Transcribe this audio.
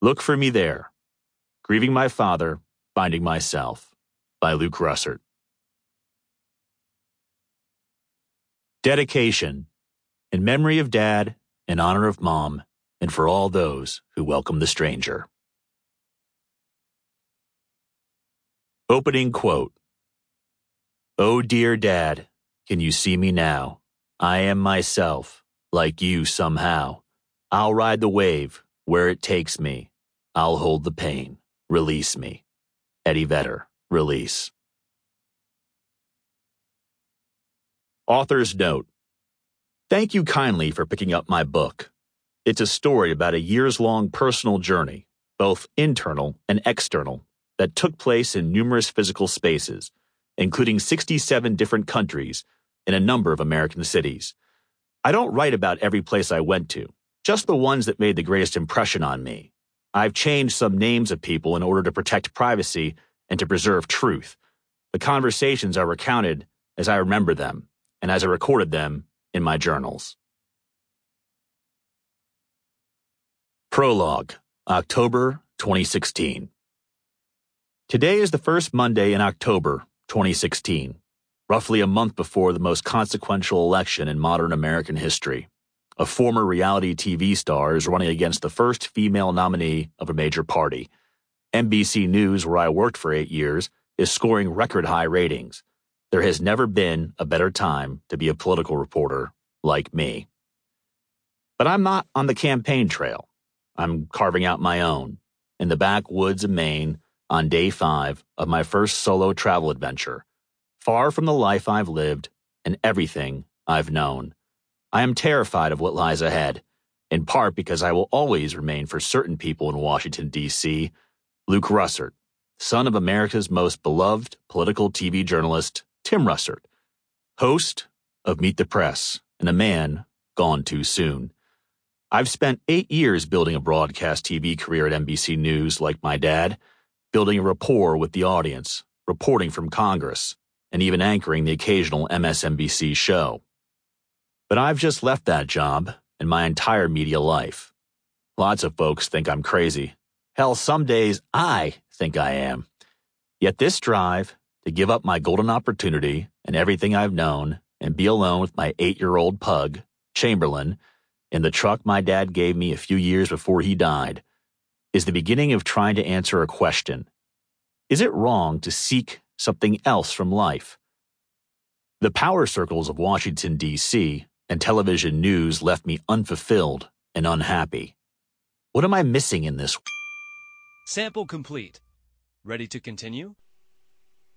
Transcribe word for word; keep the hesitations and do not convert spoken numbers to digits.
Look for me there. Grieving my father, finding myself, by Luke Russert. Dedication. In memory of Dad, in honor of Mom, and for all those who welcome the stranger. Opening quote. Oh dear Dad, can you see me now? I am myself, like you somehow. I'll ride the wave, where it takes me. I'll hold the pain. Release me. Eddie Vedder, Release. Author's note. Thank you kindly for picking up my book. It's a story about a years-long personal journey, both internal and external, that took place in numerous physical spaces, including sixty-seven different countries in a number of American cities. I don't write about every place I went to, just the ones that made the greatest impression on me. I've changed some names of people in order to protect privacy and to preserve truth. The conversations are recounted as I remember them and as I recorded them in my journals. Prologue, October twenty sixteen. Today is the first Monday in October twenty sixteen, roughly a month before the most consequential election in modern American history. A former reality T V star is running against the first female nominee of a major party. N B C News, where I worked for eight years, is scoring record-high ratings. There has never been a better time to be a political reporter like me. But I'm not on the campaign trail. I'm carving out my own, in the backwoods of Maine, on day five of my first solo travel adventure, far from the life I've lived and everything I've known. I am terrified of what lies ahead, in part because I will always remain for certain people in Washington, D C, Luke Russert, son of America's most beloved political T V journalist, Tim Russert, host of Meet the Press, and a man gone too soon. I've spent eight years building a broadcast T V career at N B C News like my dad, building a rapport with the audience, reporting from Congress, and even anchoring the occasional M S N B C show. But I've just left that job and my entire media life. Lots of folks think I'm crazy. Hell, some days I think I am. Yet this drive to give up my golden opportunity and everything I've known and be alone with my eight-year-old pug, Chamberlain, in the truck my dad gave me a few years before he died, is the beginning of trying to answer a question. Is it wrong to seek something else from life? The power circles of Washington, D C, and television news left me unfulfilled and unhappy. What am I missing in this? Sample complete. Ready to continue?